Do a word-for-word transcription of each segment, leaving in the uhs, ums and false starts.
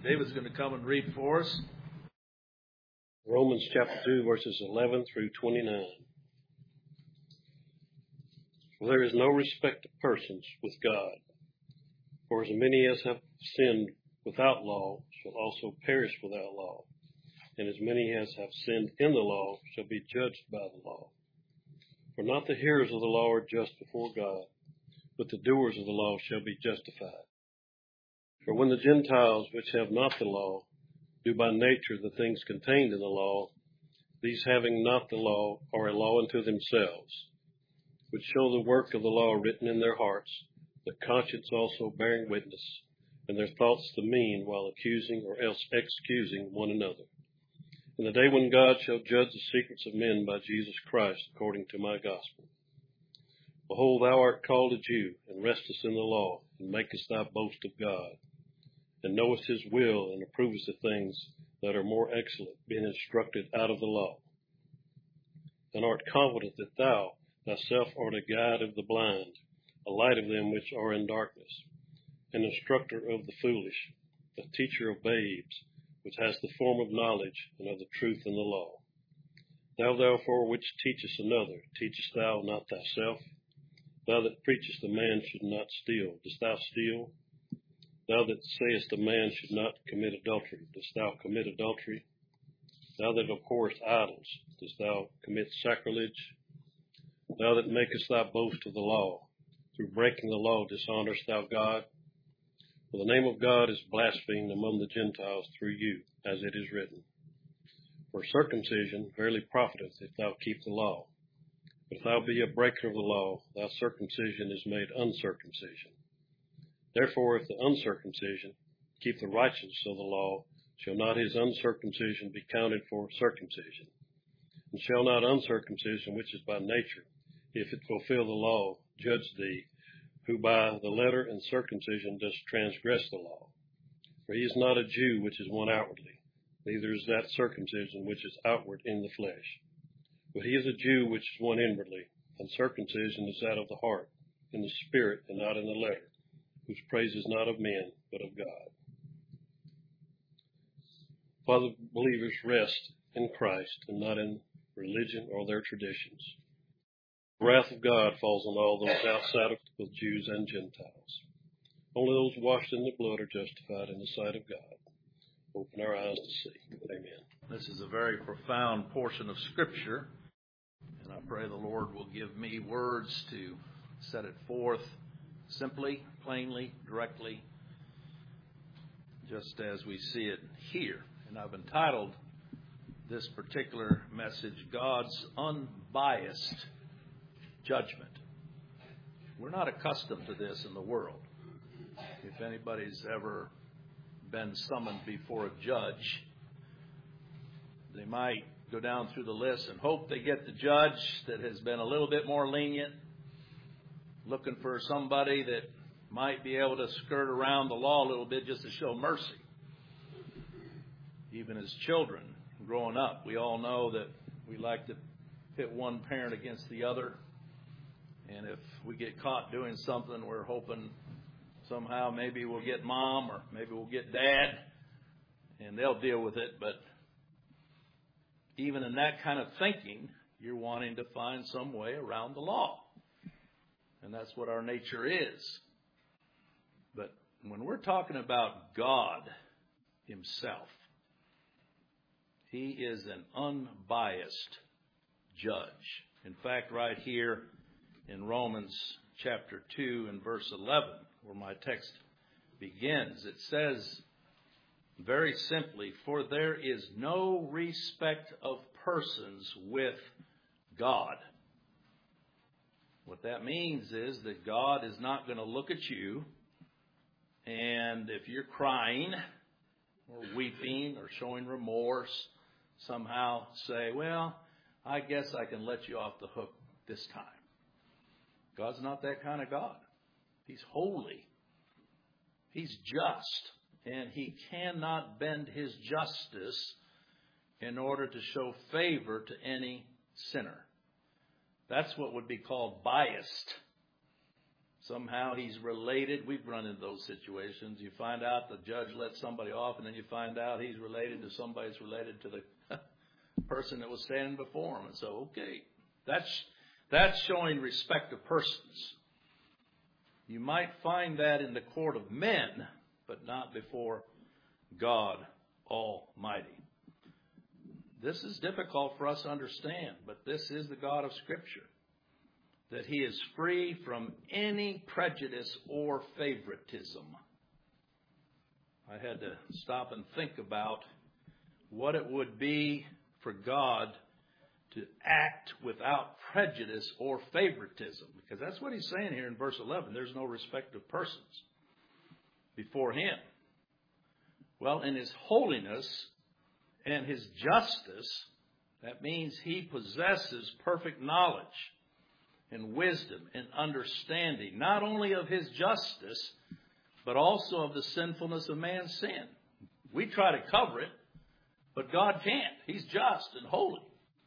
David's going to come and read for us. Romans chapter two, verses eleven through twenty-nine. For there is no respect of persons with God. For as many as have sinned without law shall also perish without law. And as many as have sinned in the law shall be judged by the law. For not the hearers of the law are just before God, but the doers of the law shall be justified. For when the Gentiles which have not the law do by nature the things contained in the law, these having not the law are a law unto themselves, which show the work of the law written in their hearts, the conscience also bearing witness, and their thoughts the mean, while accusing or else excusing one another. In the day when God shall judge the secrets of men by Jesus Christ, according to my gospel. Behold, thou art called a Jew, and restest in the law, and makest thy boast of God, and knowest his will, and approvest the things that are more excellent, being instructed out of the law. And art confident that thou thyself art a guide of the blind, a light of them which are in darkness, an instructor of the foolish, a teacher of babes, which has the form of knowledge and of the truth in the law. Thou therefore which teachest another, teachest thou not thyself? Thou that preachest a man should not steal, dost thou steal? Thou that sayest a man should not commit adultery, dost thou commit adultery? Thou that abhorrest idols, dost thou commit sacrilege? Thou that makest thy boast of the law, through breaking the law dishonorest thou God? For the name of God is blasphemed among the Gentiles through you, as it is written. For circumcision verily profiteth if thou keep the law. But if thou be a breaker of the law, thy circumcision is made uncircumcision. Therefore, if the uncircumcision keep the righteousness of the law, shall not his uncircumcision be counted for circumcision? And shall not uncircumcision, which is by nature, if it fulfill the law, judge thee, who by the letter and circumcision does transgress the law? For he is not a Jew which is one outwardly, neither is that circumcision which is outward in the flesh. But he is a Jew which is one inwardly, and circumcision is that of the heart, in the spirit, and not in the letter, whose praise is not of men, but of God. Father, believers rest in Christ and not in religion or their traditions. The wrath of God falls on all those outside of both Jews and Gentiles. Only those washed in the blood are justified in the sight of God. Open our eyes to see. Amen. This is a very profound portion of Scripture, and I pray the Lord will give me words to set it forth simply, plainly, directly, just as we see it here. And I've entitled this particular message, God's Unbiased Judgment. We're not accustomed to this in the world. If anybody's ever been summoned before a judge, they might go down through the list and hope they get the judge that has been a little bit more lenient, looking for somebody that might be able to skirt around the law a little bit just to show mercy. Even as children growing up, we all know that we like to pit one parent against the other. And if we get caught doing something, we're hoping somehow maybe we'll get mom or maybe we'll get dad, and they'll deal with it. But even in that kind of thinking, you're wanting to find some way around the law. And that's what our nature is. But when we're talking about God himself, he is an unbiased judge. In fact, right here in Romans chapter two and verse eleven, where my text begins, it says very simply, for there is no respect of persons with God. What that means is that God is not going to look at you, and if you're crying or weeping or showing remorse, somehow say, well, I guess I can let you off the hook this time. God's not that kind of God. He's holy. He's just. And he cannot bend his justice in order to show favor to any sinner. That's what would be called biased. Somehow he's related. We've run into those situations. You find out the judge let somebody off, and then you find out he's related to somebody that's related to the person that was standing before him. And so, okay, that's that's showing respect of persons. You might find that in the court of men, but not before God Almighty. This is difficult for us to understand, but this is the God of Scripture, that he is free from any prejudice or favoritism. I had to stop and think about what it would be for God to act without prejudice or favoritism, because that's what he's saying here in verse eleven. There's no respect of persons before him. Well, in his holiness and his justice, that means he possesses perfect knowledge and wisdom and understanding, not only of his justice, but also of the sinfulness of man's sin. We try to cover it, but God can't. He's just and holy.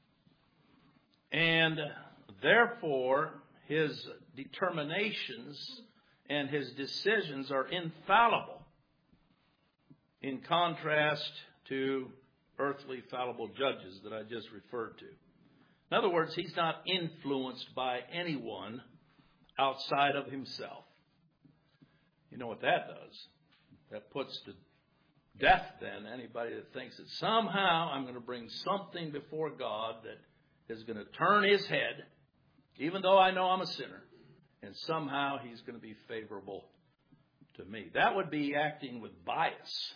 And therefore, his determinations and his decisions are infallible, in contrast to earthly fallible judges that I just referred to. In other words, he's not influenced by anyone outside of himself. You know what that does? That puts to death, then, anybody that thinks that somehow I'm going to bring something before God that is going to turn his head, even though I know I'm a sinner, and somehow he's going to be favorable to me. That would be acting with bias.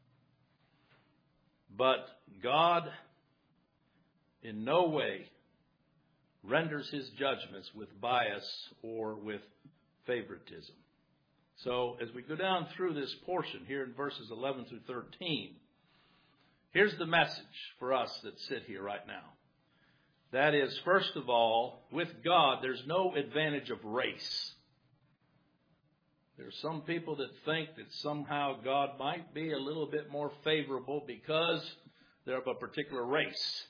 But God in no way renders his judgments with bias or with favoritism. So as we go down through this portion here in verses eleven through thirteen, here's the message for us that sit here right now. That is, first of all, with God, there's no advantage of race. There's some people that think that somehow God might be a little bit more favorable because they're of a particular race.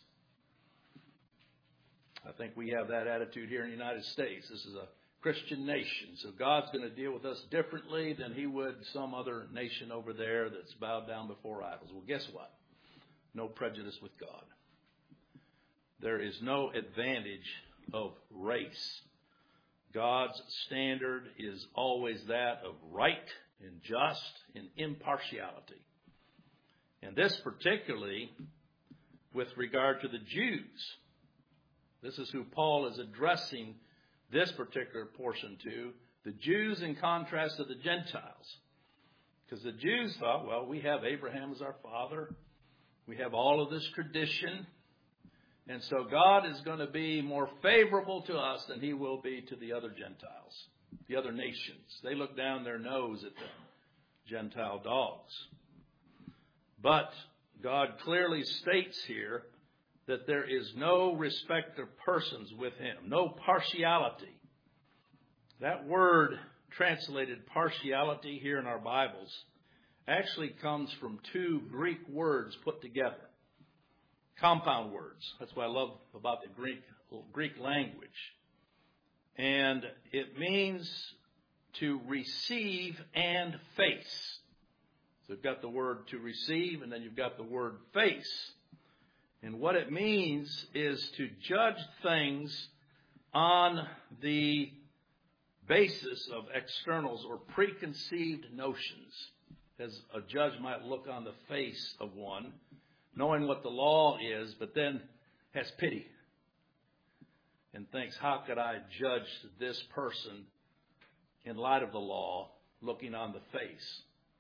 I think we have that attitude here in the United States. This is a Christian nation, so God's going to deal with us differently than he would some other nation over there that's bowed down before idols. Well, guess what? No prejudice with God. There is no advantage of race. God's standard is always that of right and just and impartiality. And this particularly with regard to the Jews. This is who Paul is addressing this particular portion to, the Jews in contrast to the Gentiles. Because the Jews thought, well, we have Abraham as our father. We have all of this tradition. And so God is going to be more favorable to us than he will be to the other Gentiles, the other nations. They look down their nose at the Gentile dogs. But God clearly states here that there is no respect of persons with him, no partiality. That word translated partiality here in our Bibles actually comes from two Greek words put together. Compound words. That's what I love about the Greek, Greek language. And it means to receive and face. So you've got the word to receive, and then you've got the word face. And what it means is to judge things on the basis of externals or preconceived notions, as a judge might look on the face of one, knowing what the law is, but then has pity and thinks, how could I judge this person in light of the law, looking on the face?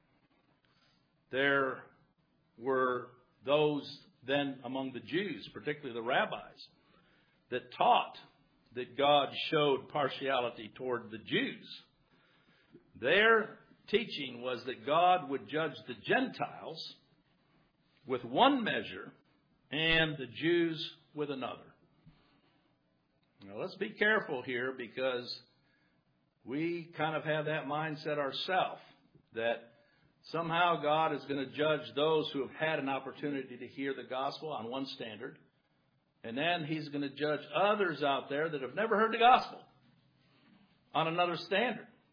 There were those then among the Jews, particularly the rabbis, that taught that God showed partiality toward the Jews. Their teaching was that God would judge the Gentiles with one measure and the Jews with another. Now let's be careful here, because we kind of have that mindset ourselves, that somehow God is going to judge those who have had an opportunity to hear the gospel on one standard, and then he's going to judge others out there that have never heard the gospel on another standard.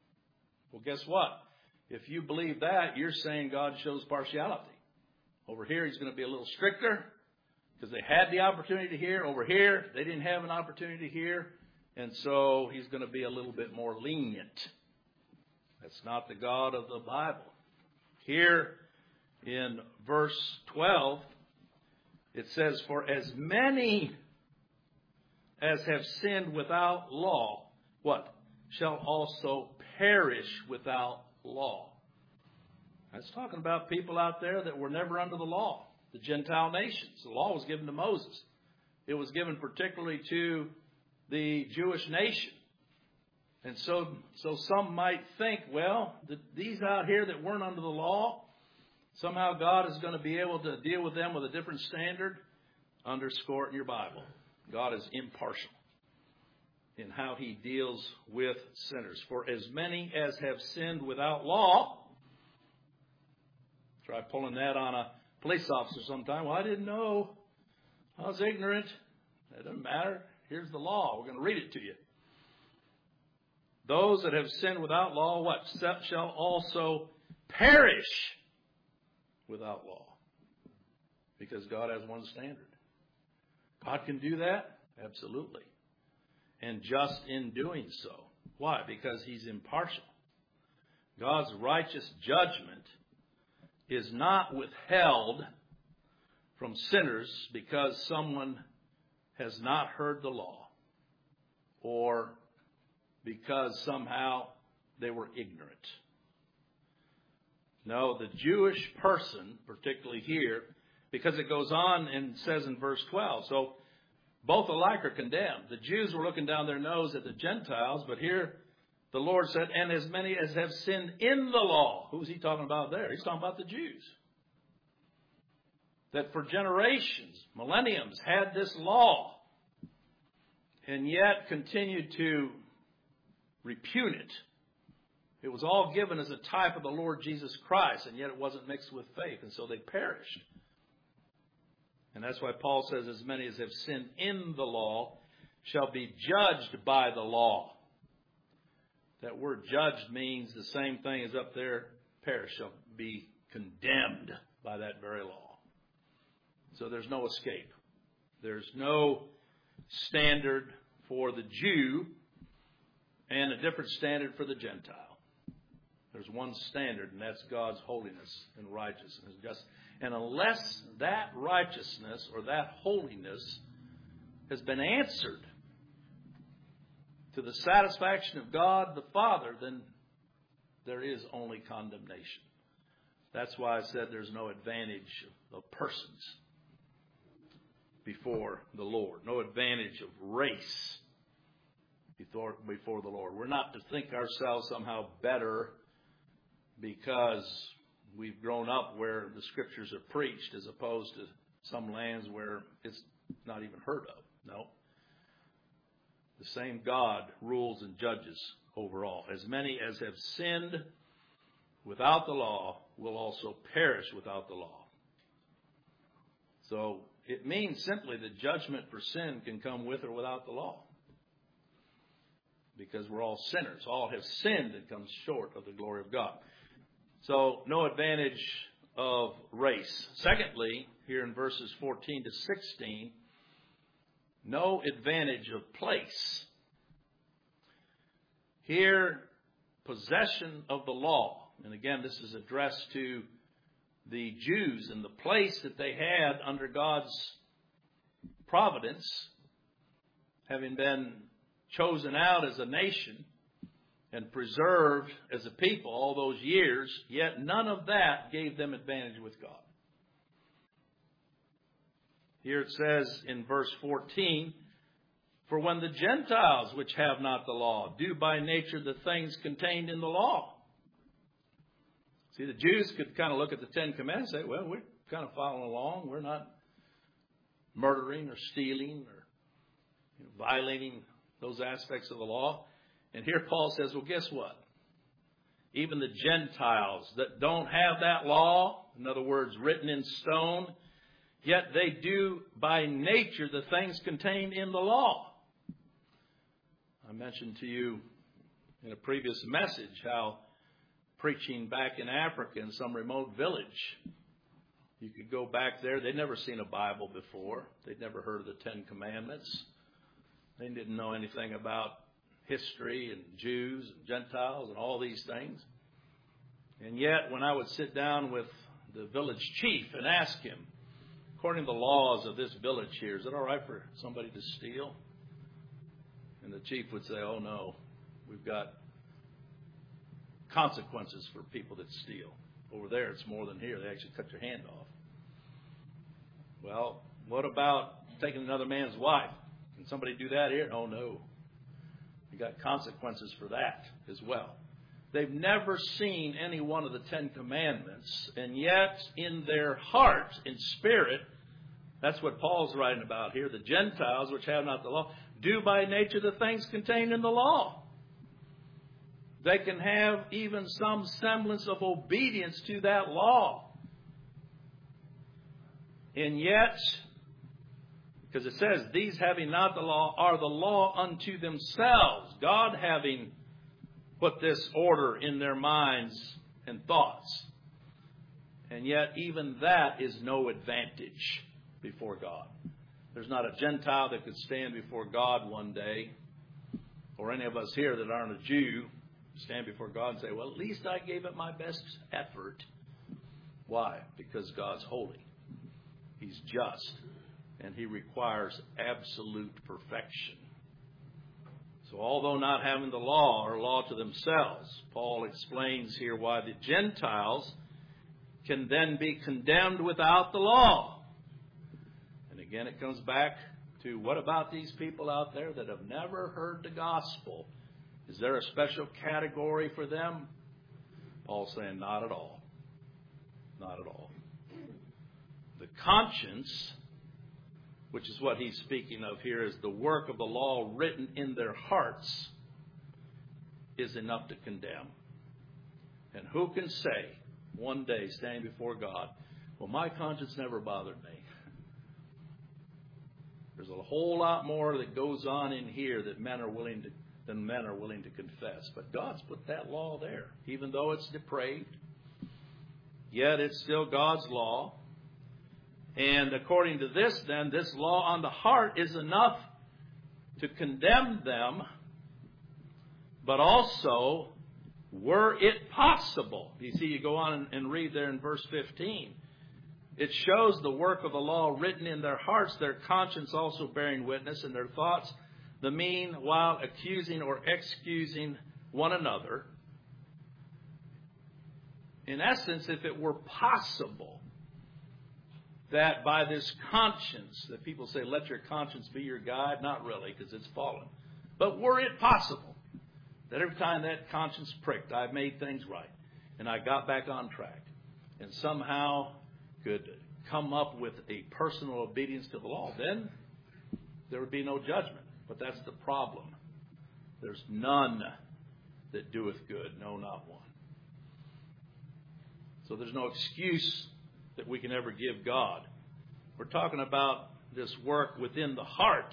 Well, guess what? If you believe that, you're saying God shows partiality. Over here, he's going to be a little stricter because they had the opportunity to hear. Over here, they didn't have an opportunity to hear. And so he's going to be a little bit more lenient. That's not the God of the Bible. Here in verse twelve, it says, for as many as have sinned without law, what? Shall also perish without law. That's talking about people out there that were never under the law, the Gentile nations. The law was given to Moses. It was given particularly to the Jewish nation. And so, so some might think, well, the, these out here that weren't under the law, somehow God is going to be able to deal with them with a different standard. Underscore it in your Bible. God is impartial in how he deals with sinners. For as many as have sinned without law, try pulling that on a police officer sometime. Well, I didn't know. I was ignorant. It doesn't matter. Here's the law. We're going to read it to you. Those that have sinned without law, what? Shall also perish without law. Because God has one standard. God can do that? Absolutely. And just in doing so. Why? Because he's impartial. God's righteous judgment is not withheld from sinners because someone has not heard the law or because somehow they were ignorant. No, the Jewish person, particularly here, because it goes on and says in verse twelve, so both alike are condemned. The Jews were looking down their nose at the Gentiles, but here the Lord said, and as many as have sinned in the law. Who's he talking about there? He's talking about the Jews. That for generations, millenniums, had this law and yet continued to repugn it. It was all given as a type of the Lord Jesus Christ, and yet it wasn't mixed with faith, and so they perished. And that's why Paul says, as many as have sinned in the law shall be judged by the law. That word judged means the same thing as up there, perish, shall be condemned by that very law. So there's no escape. There's no standard for the Jew and a different standard for the Gentile. There's one standard, and that's God's holiness and righteousness. Just, and unless that righteousness or that holiness has been answered to the satisfaction of God the Father, then there is only condemnation. That's why I said there's no advantage of persons before the Lord. No advantage of race before, before the Lord. We're not to think ourselves somehow better because we've grown up where the Scriptures are preached as opposed to some lands where it's not even heard of. No. The same God rules and judges over all. As many as have sinned without the law will also perish without the law. So it means simply that judgment for sin can come with or without the law. Because we're all sinners. All have sinned and come short of the glory of God. So no advantage of race. Secondly, here in verses fourteen to sixteen, no advantage of place. Here, possession of the law. And again, this is addressed to the Jews and the place that they had under God's providence, having been chosen out as a nation and preserved as a people all those years, yet none of that gave them advantage with God. Here it says in verse fourteen, for when the Gentiles which have not the law do by nature the things contained in the law. See, the Jews could kind of look at the Ten Commandments and say, well, we're kind of following along. We're not murdering or stealing or you know, violating those aspects of the law. And here Paul says, well, guess what? Even the Gentiles that don't have that law, in other words, written in stone, yet they do by nature the things contained in the law. I mentioned to you in a previous message how preaching back in Africa in some remote village. You could go back there. They'd never seen a Bible before. They'd never heard of the Ten Commandments. They didn't know anything about history and Jews and Gentiles and all these things. And yet, when I would sit down with the village chief and ask him, according to the laws of this village here, is it all right for somebody to steal? And the chief would say, oh no, we've got consequences for people that steal. Over there, it's more than here. They actually cut your hand off. Well, what about taking another man's wife? Can somebody do that here? Oh no. You got consequences for that as well. They've never seen any one of the Ten Commandments, and yet in their heart, in spirit, that's what Paul's writing about here. The Gentiles, which have not the law, do by nature the things contained in the law. They can have even some semblance of obedience to that law. And yet, because it says, these having not the law are the law unto themselves. God having put this order in their minds and thoughts. And yet, even that is no advantage before God. There's not a Gentile that could stand before God one day, or any of us here that aren't a Jew, stand before God and say, well, at least I gave it my best effort. Why? Because God's holy. He's just. And He requires absolute perfection. So although not having the law or law to themselves, Paul explains here why the Gentiles can then be condemned without the law. And again, it comes back to, what about these people out there that have never heard the gospel? Is there a special category for them? Paul's saying, not at all. Not at all. The conscience, which is what he's speaking of here, is the work of the law written in their hearts, is enough to condemn. And who can say one day, standing before God, well, my conscience never bothered me. There's a whole lot more that goes on in here that men are willing to, than men are willing to confess. But God's put that law there, even though it's depraved. Yet it's still God's law. And according to this, then, this law on the heart is enough to condemn them. But also, were it possible. You see, you go on and read there in verse fifteen. It shows the work of the law written in their hearts, their conscience also bearing witness, and their thoughts, the mean, while accusing or excusing one another. In essence, if it were possible that by this conscience, that people say, let your conscience be your guide, not really, because it's fallen. But were it possible that every time that conscience pricked, I made things right, and I got back on track, and somehow could come up with a personal obedience to the law, then there would be no judgment. But that's the problem. There's none that doeth good, no, not one. So there's no excuse that we can ever give God. We're talking about this work within the heart.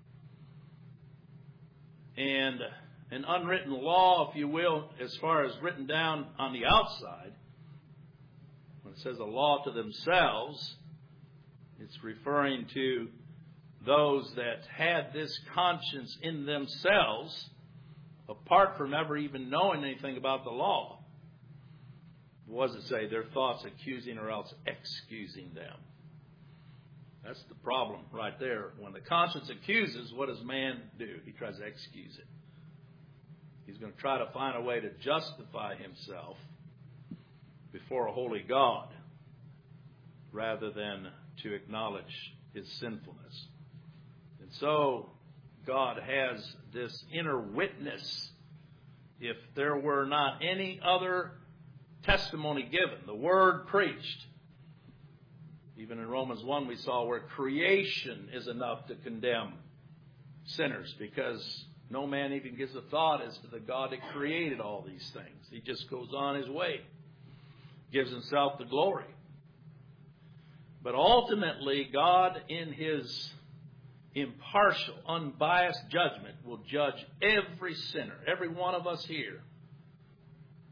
And an unwritten law, if you will, as far as written down on the outside, when it says a law to themselves, it's referring to those that had this conscience in themselves, apart from ever even knowing anything about the law. What does it say? Their thoughts accusing or else excusing them. That's the problem right there. When the conscience accuses, what does man do? He tries to excuse it. He's going to try to find a way to justify himself before a holy God rather than to acknowledge his sinfulness. And so God has this inner witness. If there were not any other testimony given, the word preached. Even in Romans one we saw where creation is enough to condemn sinners, because no man even gives a thought as to the God that created all these things. He just goes on his way, gives himself the glory. But ultimately, God in his impartial, unbiased judgment will judge every sinner, every one of us here,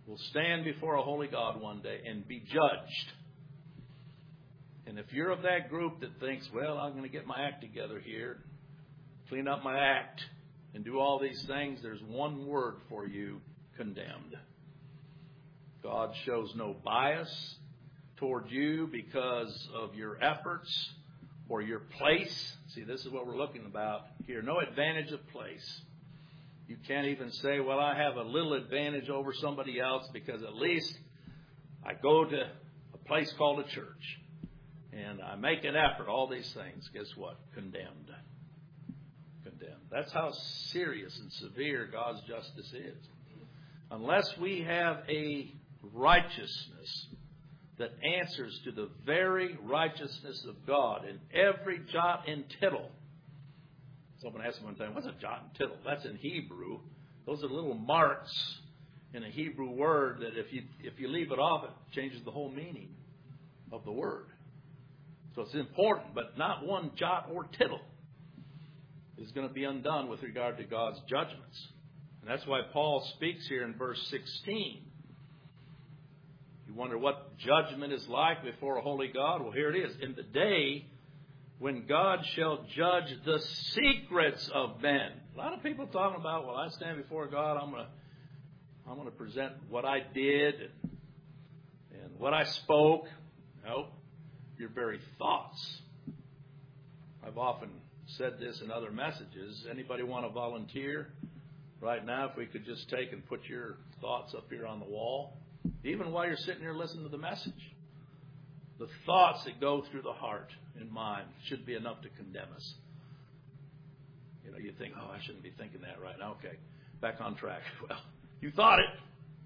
will stand before a holy God one day and be judged. And if you're of that group that thinks, well, I'm going to get my act together here, clean up my act, and do all these things, there's one word for you: condemned. God shows no bias toward you because of your efforts or your place. See, this is what we're looking about here. No advantage of place. You can't even say, well, I have a little advantage over somebody else because at least I go to a place called a church and I make an effort. All these things. Guess what? Condemned. Condemned. That's how serious and severe God's justice is. Unless we have a righteousness that answers to the very righteousness of God in every jot and tittle. Someone asked me one time, what's a jot and tittle? That's in Hebrew. Those are little marks in a Hebrew word that if you if you leave it off, it changes the whole meaning of the word. So it's important, but not one jot or tittle is going to be undone with regard to God's judgments. And that's why Paul speaks here in verse sixteen. You wonder what judgment is like before a holy God? Well, here it is. In the day when God shall judge the secrets of men. A lot of people talking about, well, I stand before God, I'm going to I'm going to present what I did and, and what I spoke. No, your very thoughts. I've often said this in other messages. Anybody want to volunteer right now if we could just take and put your thoughts up here on the wall? Even while you're sitting here listening to the message. The thoughts that go through the heart and mind should be enough to condemn us. You know, you think, oh, I shouldn't be thinking that right now. Okay, back on track. Well, you thought it.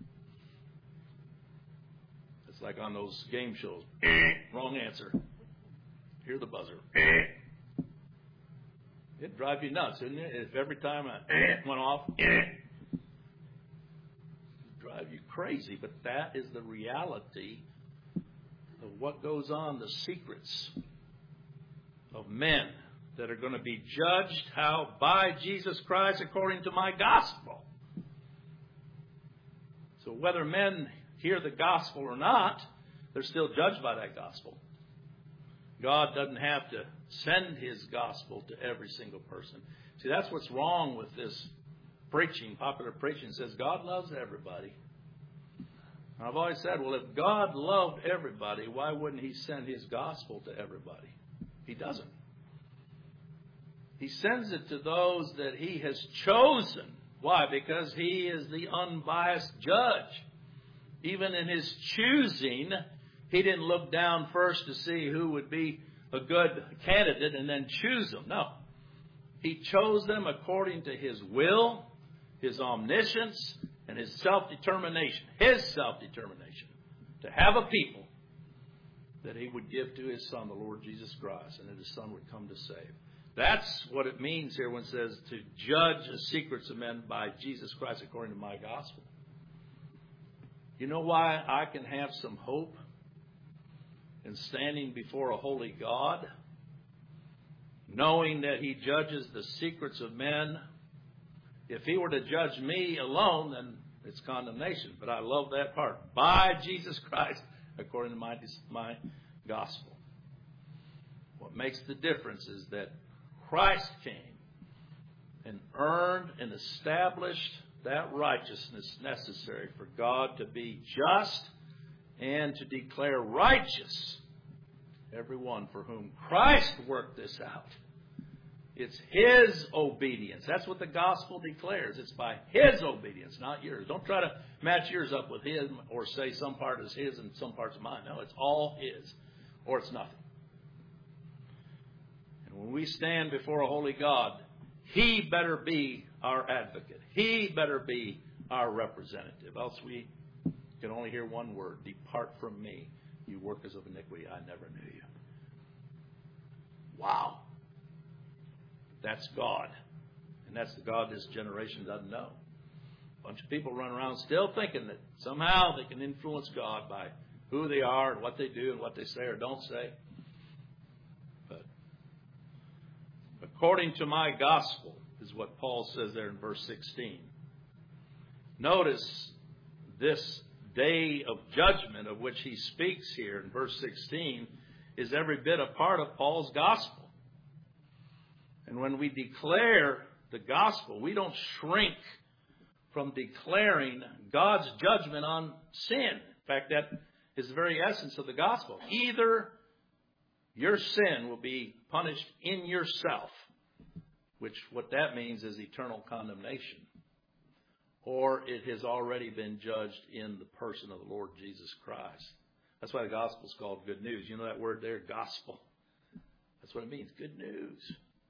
It's like on those game shows. Wrong answer. Hear the buzzer. It'd drive you nuts, wouldn't it? If every time I went off, it'd drive you crazy. But that is the reality of what goes on, the secrets of men that are going to be judged how by Jesus Christ according to my gospel. So whether men hear the gospel or not, they're still judged by that gospel. God doesn't have to send his gospel to every single person. See, that's what's wrong with this preaching, popular preaching. It says God loves everybody. And I've always said, well, if God loved everybody, why wouldn't he send his gospel to everybody? He doesn't. He sends it to those that he has chosen. Why? Because he is the unbiased judge. Even in his choosing, he didn't look down first to see who would be a good candidate and then choose them. No. He chose them according to his will, his omniscience, and his self-determination. His self-determination to have a people that he would give to his Son, the Lord Jesus Christ, and that his Son would come to save. That's what it means here when it says to judge the secrets of men by Jesus Christ according to my gospel. You know why I can have some hope in standing before a holy God, knowing that he judges the secrets of men? If he were to judge me alone, then it's condemnation. But I love that part. By Jesus Christ, according to my, my gospel. What makes the difference is that Christ came and earned and established that righteousness necessary for God to be just and to declare righteous everyone for whom Christ worked this out. It's his obedience. That's what the gospel declares. It's by his obedience, not yours. Don't try to match yours up with his or say some part is his and some part's mine. No, it's all his, or it's nothing. And when we stand before a holy God, he better be our advocate. He better be our representative. Else we can only hear one word: depart from me, you workers of iniquity. I never knew you. Wow. That's God. And that's the God this generation doesn't know. A bunch of people run around still thinking that somehow they can influence God by who they are and what they do and what they say or don't say. But according to my gospel is what Paul says there in verse sixteen. Notice this day of judgment of which he speaks here in verse sixteen is every bit a part of Paul's gospel. And when we declare the gospel, we don't shrink from declaring God's judgment on sin. In fact, that is the very essence of the gospel. Either your sin will be punished in yourself, which what that means is eternal condemnation, or it has already been judged in the person of the Lord Jesus Christ. That's why the gospel is called good news. You know that word there, gospel? That's what it means, good news.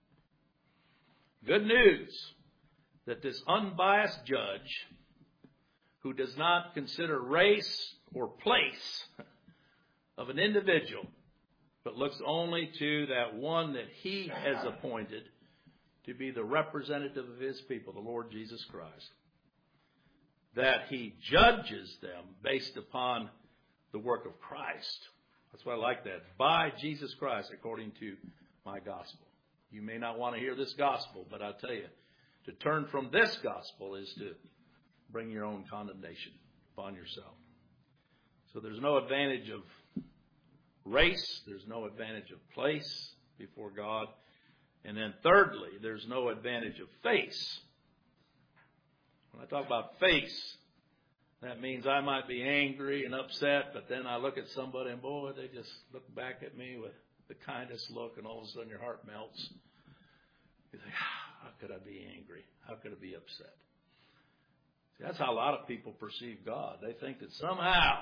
Good news that this unbiased judge, who does not consider race or place of an individual, but looks only to that one that he has appointed to be the representative of his people, the Lord Jesus Christ, that he judges them based upon the work of Christ. That's why I like that. By Jesus Christ, according to my gospel. You may not want to hear this gospel, but I'll tell you, to turn from this gospel is to bring your own condemnation upon yourself. So there's no advantage of race. There's no advantage of place before God. And then thirdly, there's no advantage of face. When I talk about face, that means I might be angry and upset, but then I look at somebody and boy, they just look back at me with the kindest look, and all of a sudden your heart melts. You think, how could I be angry? How could I be upset? See, that's how a lot of people perceive God. They think that somehow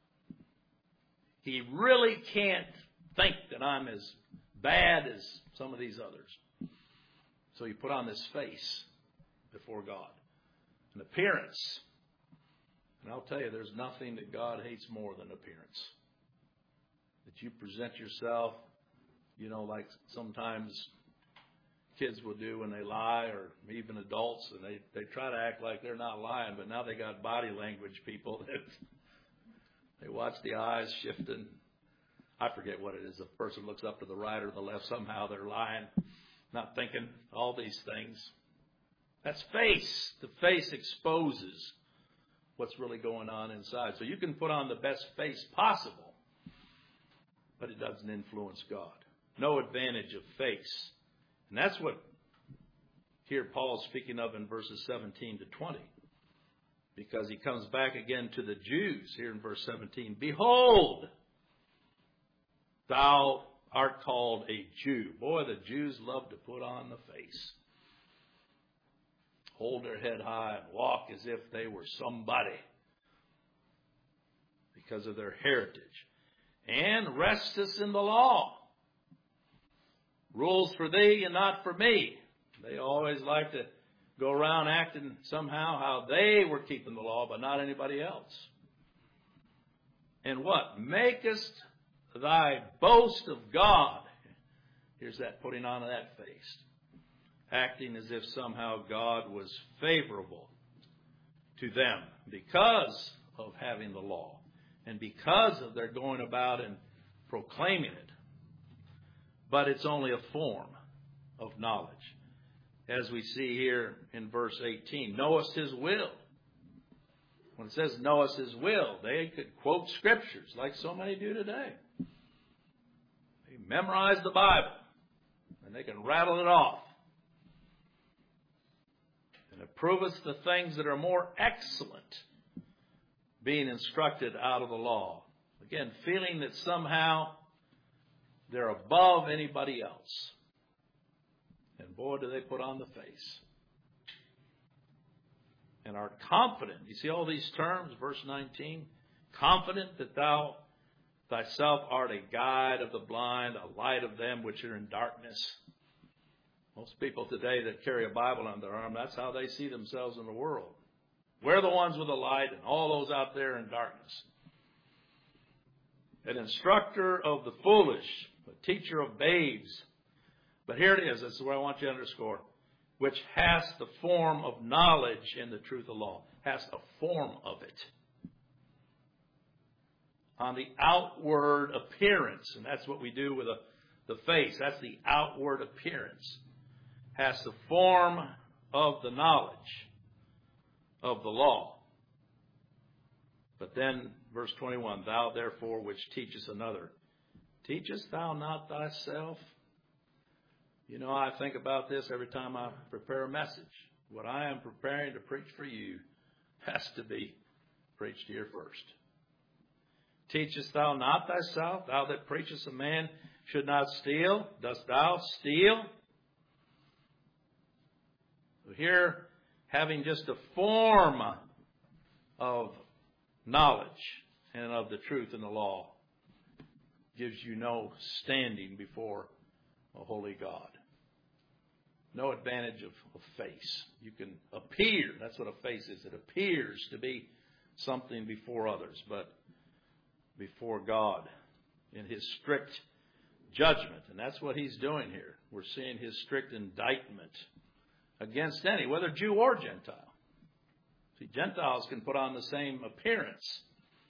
he really can't think that I'm as bad as some of these others. So you put on this face before God, an appearance. And I'll tell you, there's nothing that God hates more than appearance. That you present yourself, you know, like sometimes kids will do when they lie, or even adults, and they, they try to act like they're not lying, but now they got body language people that they watch the eyes shifting. I forget what it is. The person looks up to the right or the left. Somehow they're lying, not thinking, all these things. That's face. The face exposes what's really going on inside. So you can put on the best face possible, but it doesn't influence God. No advantage of face. And that's what here Paul's speaking of in verses seventeen to twenty. Because he comes back again to the Jews here in verse seventeen. Behold, thou art called a Jew. Boy, the Jews love to put on the face. Hold their head high and walk as if they were somebody because of their heritage. And restest in the law. Rules for thee and not for me. They always like to go around acting somehow how they were keeping the law, but not anybody else. And what? Makest thy boast of God. Here's that putting on of that face. Acting as if somehow God was favorable to them because of having the law and because of their going about and proclaiming it. But it's only a form of knowledge. As we see here in verse eighteen, knowest his will. When it says knowest his will, they could quote scriptures like so many do today. They memorize the Bible and they can rattle it off. And it proveth the things that are more excellent being instructed out of the law. Again, feeling that somehow they're above anybody else. And boy, do they put on the face. And are confident. You see all these terms, verse nineteen? Confident that thou thyself art a guide of the blind, a light of them which are in darkness. Most people today that carry a Bible on their arm, that's how they see themselves in the world. We're the ones with the light and all those out there in darkness. An instructor of the foolish, a teacher of babes. But here it is, this is where I want you to underscore. Which has the form of knowledge in the truth of law. Has a form of it. On the outward appearance. And that's what we do with a, the face. That's the outward appearance. Has the form of the knowledge of the law. But then, verse twenty-one, thou therefore which teachest another, teachest thou not thyself? You know, I think about this every time I prepare a message. What I am preparing to preach for you has to be preached here first. Teachest thou not thyself, thou that preachest a man should not steal? Dost thou steal? So here, having just a form of knowledge and of the truth in the law gives you no standing before a holy God. No advantage of a face. You can appear. That's what a face is. It appears to be something before others, but before God in His strict judgment. And that's what He's doing here. We're seeing His strict indictment against any, whether Jew or Gentile. See, Gentiles can put on the same appearance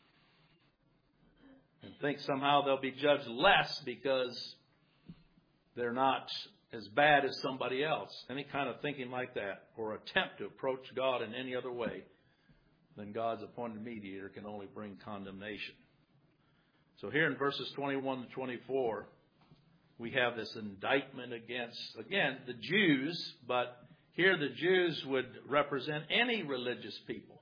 and think somehow they'll be judged less because they're not as bad as somebody else. Any kind of thinking like that or attempt to approach God in any other way than God's appointed mediator can only bring condemnation. So here in verses twenty-one to twenty-four, we have this indictment against, again, the Jews, but here the Jews would represent any religious people.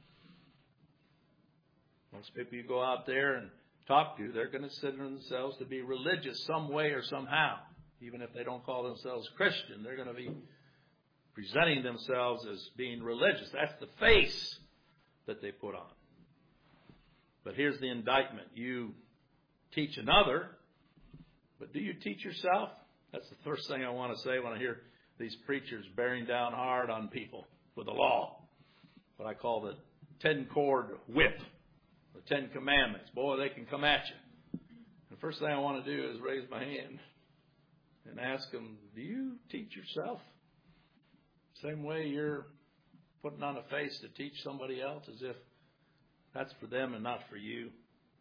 Most people you go out there and talk to, they're going to consider themselves to be religious some way or somehow. Even if they don't call themselves Christian, they're going to be presenting themselves as being religious. That's the face that they put on. But here's the indictment. You teach another, but do you teach yourself? That's the first thing I want to say when I hear these preachers bearing down hard on people with the law. What I call the ten-cord whip, the Ten Commandments. Boy, they can come at you. The first thing I want to do is raise my hand and ask them, do you teach yourself? Same way you're putting on a face to teach somebody else as if that's for them and not for you.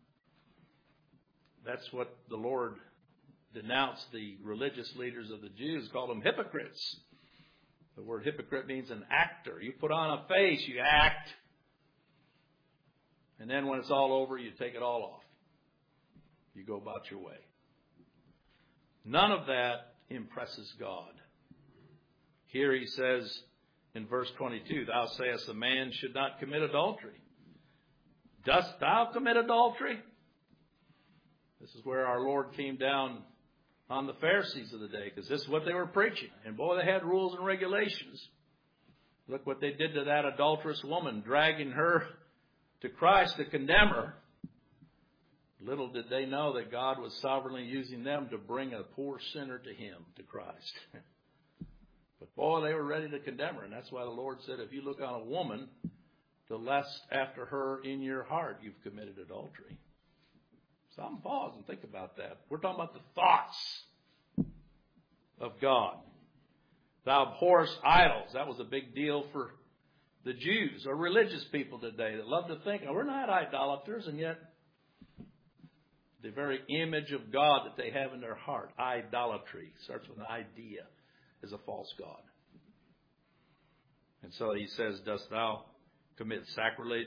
That's what the Lord denounced the religious leaders of the Jews, called them hypocrites. The word hypocrite means an actor. You put on a face, you act, and then when it's all over, you take it all off. You go about your way. None of that impresses God. Here he says in verse twenty-two, thou sayest a man should not commit adultery. Dost thou commit adultery? This is where our Lord came down on the Pharisees of the day, because this is what they were preaching. And boy, they had rules and regulations. Look what they did to that adulterous woman, dragging her to Christ to condemn her. Little did they know that God was sovereignly using them to bring a poor sinner to Him, to Christ. But boy, they were ready to condemn her. And that's why the Lord said, if you look on a woman to lust after her in your heart, you've committed adultery. Stop, pause and think about that. We're talking about the thoughts of God. Thou abhorrest idols. That was a big deal for the Jews or religious people today that love to think, oh, we're not idolaters, and yet the very image of God that they have in their heart, idolatry, starts with an idea, is a false God. And so he says, dost thou commit sacrilege?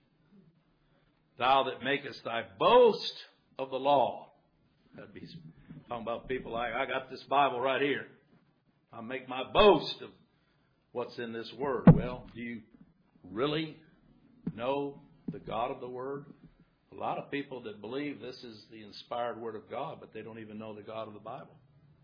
Thou that makest thy boast of the law. That'd be talking about people like, I got this Bible right here. I make my boast of what's in this Word. Well, do you really know the God of the Word? A lot of people that believe this is the inspired Word of God, but they don't even know the God of the Bible.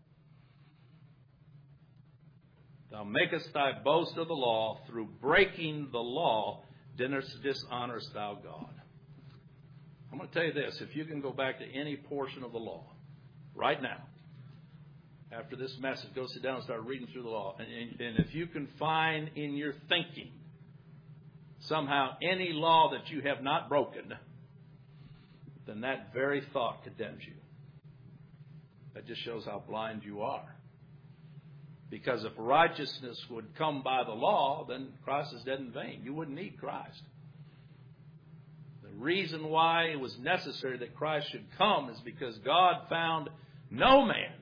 Thou makest thy boast of the law, through breaking the law, dishonorest thou God. I'm going to tell you this, if you can go back to any portion of the law, right now, after this message, go sit down and start reading through the law, and, and if you can find in your thinking somehow any law that you have not broken, then that very thought condemns you. That just shows how blind you are. Because if righteousness would come by the law, then Christ is dead in vain. You wouldn't need Christ. The reason why it was necessary that Christ should come is because God found no man.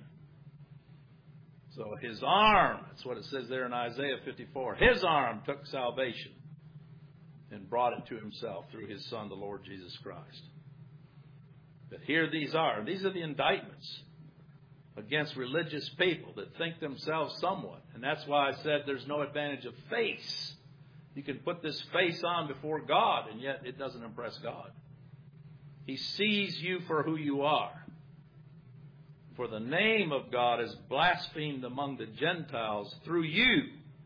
So His arm, that's what it says there in Isaiah fifty-four, His arm took salvation and brought it to himself through his Son, the Lord Jesus Christ. But here these are. These are the indictments against religious people that think themselves somewhat. And that's why I said there's no advantage of face. You can put this face on before God, and yet it doesn't impress God. He sees you for who you are. For the name of God is blasphemed among the Gentiles through you.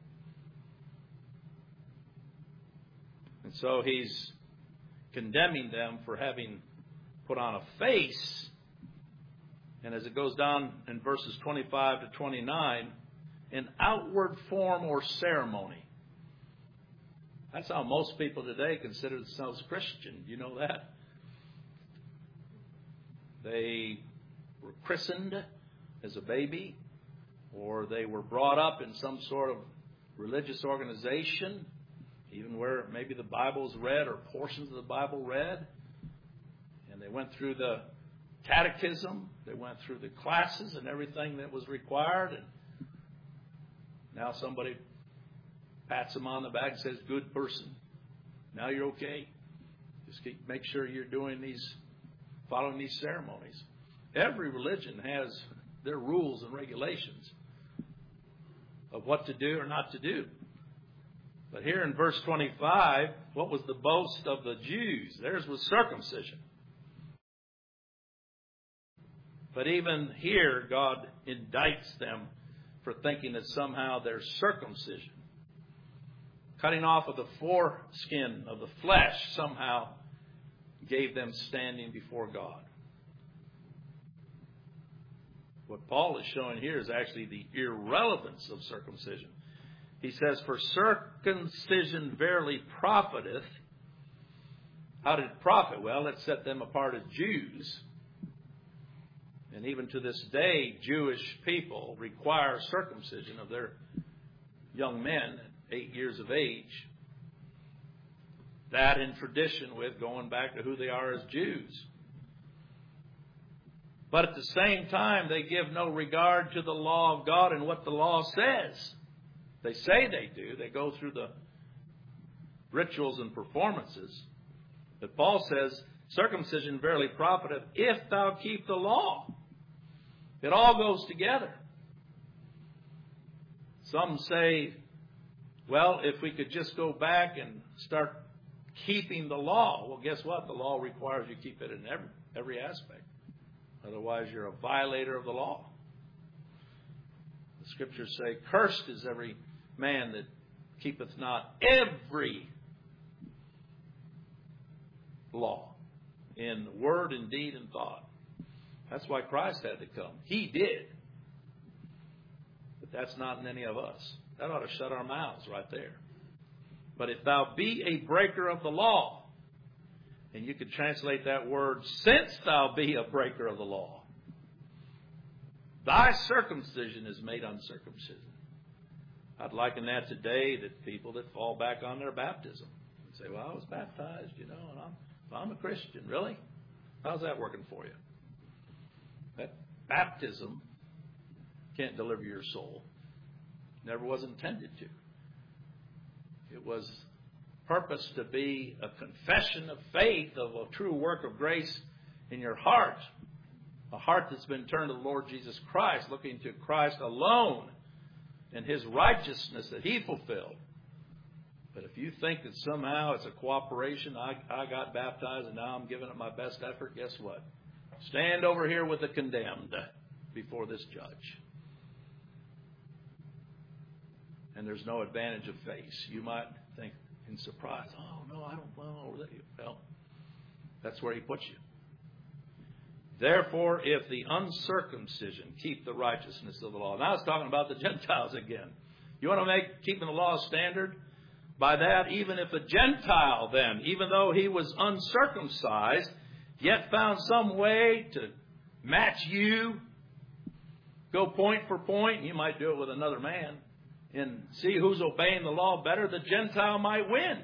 And so he's condemning them for having put on a face. And as it goes down in verses twenty-five to twenty-nine, an outward form or ceremony. That's how most people today consider themselves Christian. You know that? They were christened as a baby, or they were brought up in some sort of religious organization, even where maybe the Bible is read or portions of the Bible read. And they went through the catechism, they went through the classes and everything that was required. And now somebody pats them on the back and says, good person. Now you're okay. Just keep, make sure you're doing these, following these ceremonies. Every religion has their rules and regulations of what to do or not to do. But here in verse twenty-five, what was the boast of the Jews? Theirs was circumcision. But even here, God indicts them for thinking that somehow their circumcision, cutting off of the foreskin of the flesh, somehow gave them standing before God. What Paul is showing here is actually the irrelevance of circumcision. He says, for circumcision verily profiteth. How did it profit? Well, it set them apart as Jews. And even to this day, Jewish people require circumcision of their young men at eight years of age. That in tradition with going back to who they are as Jews. But at the same time, they give no regard to the law of God and what the law says. They say they do. They go through the rituals and performances. But Paul says, circumcision verily profiteth if thou keep the law. It all goes together. Some say, well, if we could just go back and start keeping the law. Well, guess what? The law requires you keep it in every, every aspect. Otherwise, you're a violator of the law. The scriptures say, cursed is every man that keepeth not every law in word and deed and thought. That's why Christ had to come. He did. But that's not in any of us. That ought to shut our mouths right there. But if thou be a breaker of the law, and you could translate that word, since thou be a breaker of the law, thy circumcision is made uncircumcision. I'd liken that today that people that fall back on their baptism and say, well, I was baptized, you know, and I'm, I'm a Christian. Really? How's that working for you? That baptism can't deliver your soul. Never was intended to. It was purposed to be a confession of faith, of a true work of grace in your heart. A heart that's been turned to the Lord Jesus Christ, looking to Christ alone and His righteousness that He fulfilled. But if you think that somehow it's a cooperation, I, I got baptized and now I'm giving it my best effort, guess what? Stand over here with the condemned before this judge. And there's no advantage of face. You might think in surprise, oh, no, I don't know. Well, that's where He puts you. Therefore, if the uncircumcision keep the righteousness of the law. Now it's talking about the Gentiles again. You want to make keeping the law a standard? By that, even if a Gentile then, even though he was uncircumcised, yet found some way to match you, go point for point, you might do it with another man, and see who's obeying the law better, the Gentile might win.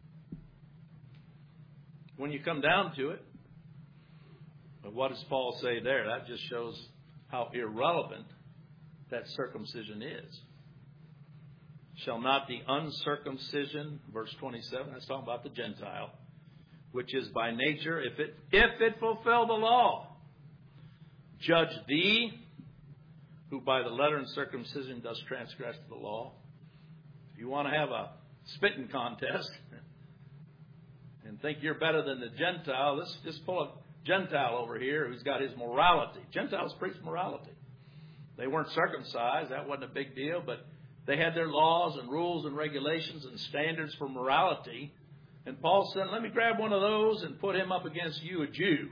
When you come down to it. But what does Paul say there? That just shows how irrelevant that circumcision is. shall not the uncircumcision, verse twenty-seven, that's talking about the Gentile, which is by nature, if it if it fulfill the law, judge thee, who by the letter and circumcision does transgress the law. If you want to have a spitting contest and think you're better than the Gentile, let's just pull a Gentile over here who's got his morality. Gentiles preach morality. They weren't circumcised. That wasn't a big deal, but they had their laws and rules and regulations and standards for morality. And Paul said, let me grab one of those and put him up against you, a Jew.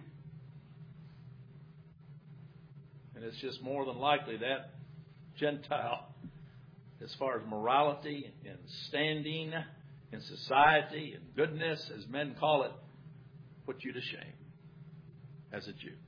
And it's just more than likely that Gentile, as far as morality and standing in society and goodness, as men call it, put you to shame as a Jew.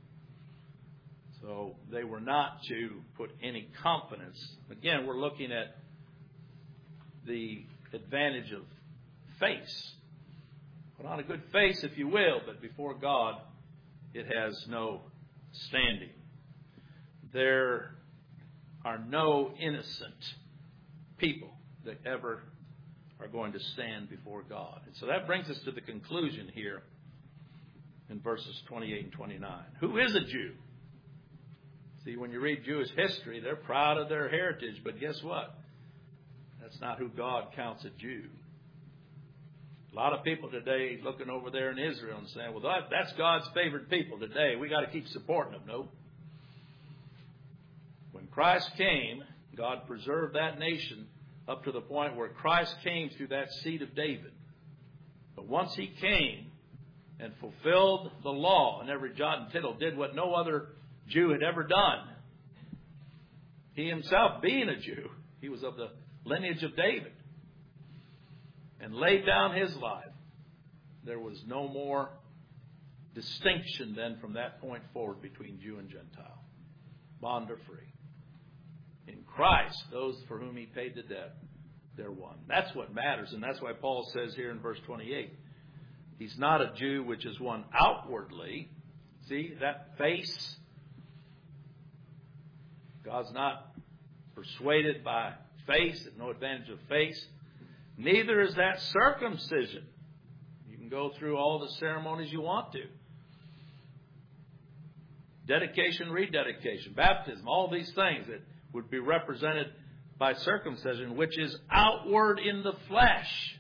So they were not to put any confidence. Again, we're looking at the advantage of face. Put on a good face, if you will, but before God, it has no standing. There are no innocent people that ever are going to stand before God. And so that brings us to the conclusion here in verses twenty-eight and twenty-nine. Who is a Jew? See, when you read Jewish history, they're proud of their heritage, but guess what? That's not who God counts a Jew. A lot of people today looking over there in Israel and saying, well, that, that's God's favored people today. We got to keep supporting them. No. When Christ came, God preserved that nation up to the point where Christ came through that seed of David. But once he came and fulfilled the law, and every jot and tittle did what no other Jew had ever done. He himself, being a Jew, he was of the lineage of David, and laid down his life. There was no more distinction then from that point forward between Jew and Gentile, bond or free. In Christ, those for whom he paid the debt, they're one. That's what matters, and that's why Paul says here in verse twenty-eight, he's not a Jew which is one outwardly. See, that face, God's not persuaded by face, there's no advantage of face. Neither is that circumcision. You can go through all the ceremonies you want to. Dedication, rededication, baptism, all these things that would be represented by circumcision, which is outward in the flesh.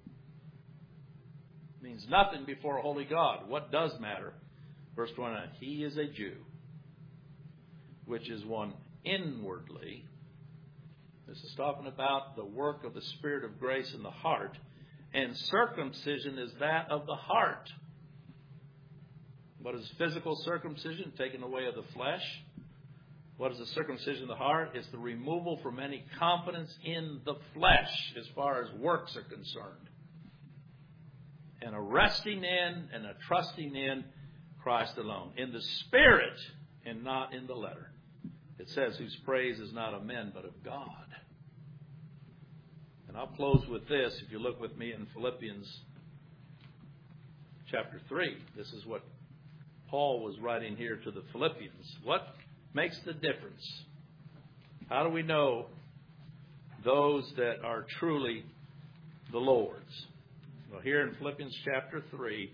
Means nothing before a holy God. What does matter? Verse twenty-nine, he is a Jew, which is one inwardly. This is talking about the work of the Spirit of grace in the heart. And circumcision is that of the heart. What is physical circumcision? Taking away of the flesh. What is the circumcision of the heart? It's the removal from any confidence in the flesh as far as works are concerned. And a resting in and a trusting in Christ alone. In the Spirit and not in the letter. It says, whose praise is not of men, but of God. And I'll close with this. If you look with me in Philippians chapter three, this is what Paul was writing here to the Philippians. What makes the difference? How do we know those that are truly the Lord's? Well, here in Philippians chapter three,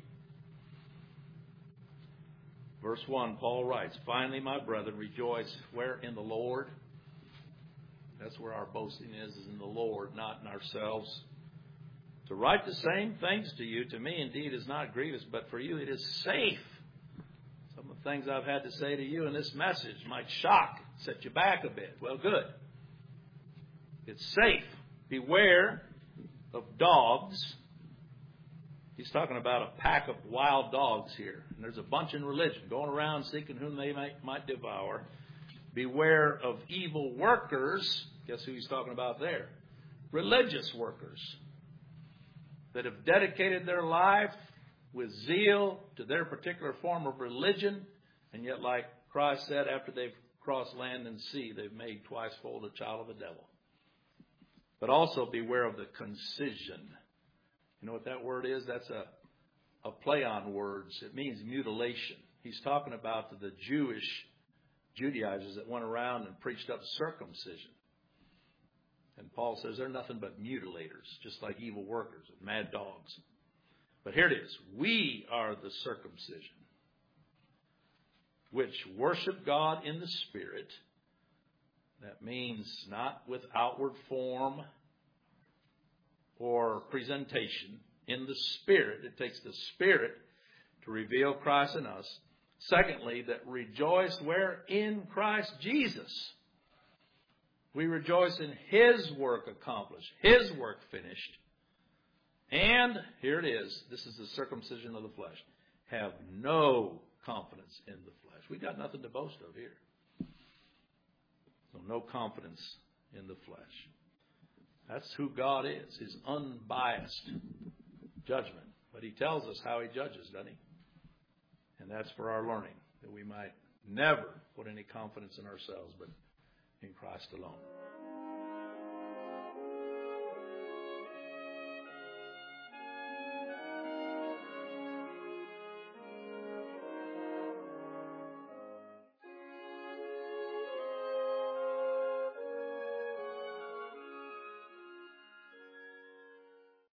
verse one, Paul writes, finally, my brethren, rejoice where in the Lord. That's where our boasting is, is in the Lord, not in ourselves. To write the same things to you, to me indeed is not grievous, but for you it is safe. Some of the things I've had to say to you in this message might shock, set you back a bit. Well, good. It's safe. Beware of dogs. He's talking about a pack of wild dogs here. And there's a bunch in religion going around seeking whom they might, might devour. Beware of evil workers. Guess who he's talking about there? Religious workers that have dedicated their life with zeal to their particular form of religion. And yet, like Christ said, after they've crossed land and sea, they've made twice fold a child of the devil. But also beware of the concision. You know what that word is? That's a, a play on words. It means mutilation. He's talking about the Jewish Judaizers that went around and preached up circumcision. And Paul says they're nothing but mutilators, just like evil workers and mad dogs. But here it is. We are the circumcision, which worship God in the Spirit. That means not with outward form or presentation. In the Spirit. It takes the Spirit to reveal Christ in us. Secondly, that rejoice where? In Christ Jesus. We rejoice in His work accomplished, His work finished. And, here it is, this is the circumcision of the flesh. Have no confidence in the flesh. We got nothing to boast of here. So no confidence in the flesh. That's who God is, His unbiased judgment. But He tells us how He judges, doesn't He? And that's for our learning, that we might never put any confidence in ourselves, but in Christ alone.